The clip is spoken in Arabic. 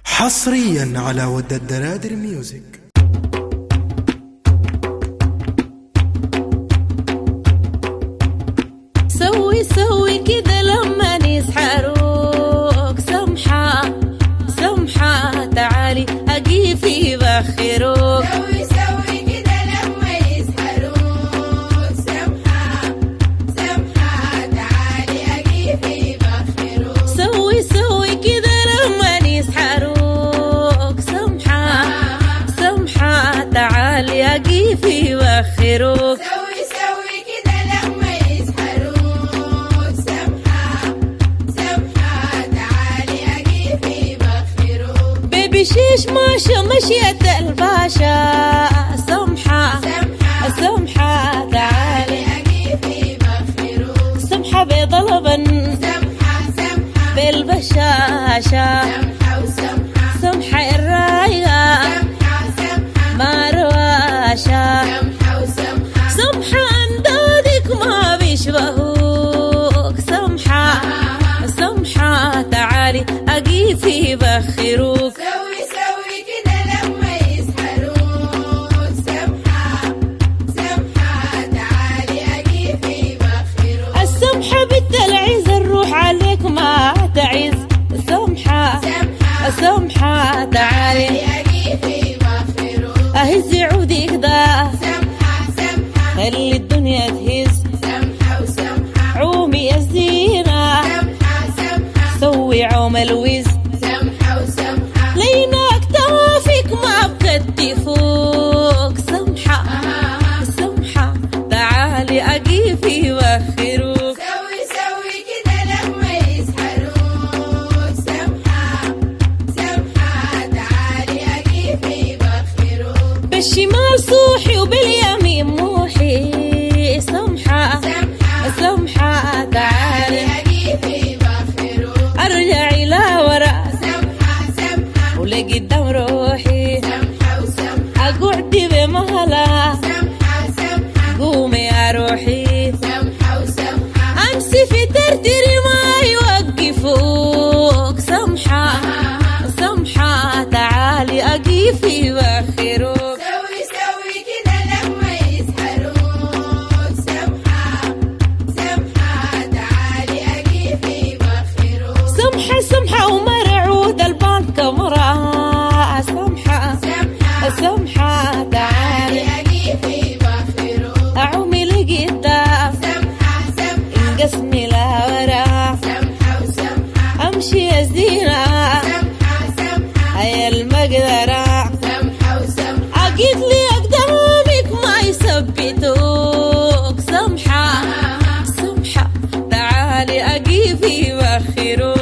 حصريا على ود الدرادر ميوزك. سوي كده لما يسحروك، سمحة سمحة تعالي أجي في بخروك. سوي كده لما يسحروك، سمحة سمحة تعالي أجي في بخروك. سوي كده لما يسحروك، سمحة سمحة تعالي أجي في بخروك. سوي كده لما يسحروك، سمحة سمحة تعالي أجي في بخروك. بيبي شيش ماشا مشية الباشا، سمحة سمحة تعالي أجي في بخروك. سمحة بيض لبن سمحة بالبشاشة، سمحة الرايقة ما رواشة، سمحة أندادك ما بيشبهوك. سمحة تعالي أجي في بخروك. سوي كده لما يسحروك، سمحة سمحة تعالي أجي في بخروك. السمحة بالتلعيز الروح عليك ما تعز، سمحة تعالي أجي في بخروك. أهز عودك ده سمحة خلي الدنيا تهز، سمحة عومي يا زينة سمحة سوي عوم الوز، سمحة ليناك توافيك ما بكتفوك. سمحة تعالي أجي في بخروك. سوي كده لما يسحروك، سمحة سمحة تعالي أجي في بخروك. بالشمال صوحي وباليمين موحي، سمحة تعالي أجي في بخروك. أرجعي لا ورا سمحة ولقدام روحي، سمحة أقعدي بمهلا سمحة قومي يا روحي، سمحة أمسي في ترتري ما يوقفوك. سمحة تعالي أجي في بخروك. سوي كده لما يسحروك، سمحة تعالي أجي في بخروك. سمحة ومرعود البنك مرأة، سمحة تعالي أجي في بخروك. أعومي لقدام سمحة انقسمي لا ورا، سمحة أمشي يا زينة هيا المقدرة، أجيت لي أقدامك ما يثبتوك. سمحة تعالي أجي في بخروك.